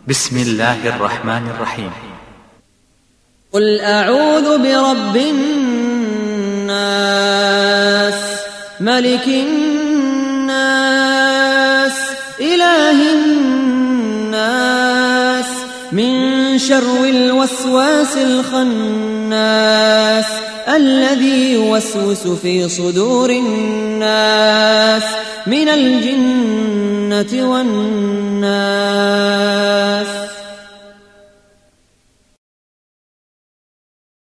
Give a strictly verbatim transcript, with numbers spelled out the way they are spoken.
بسم الله الرحمن الرحيم. قل أعوذ برب الناس ملك الناس إله الناس من شر الوسواس الخناس الذي يوسوس في صدور الناس من الجنة والناس.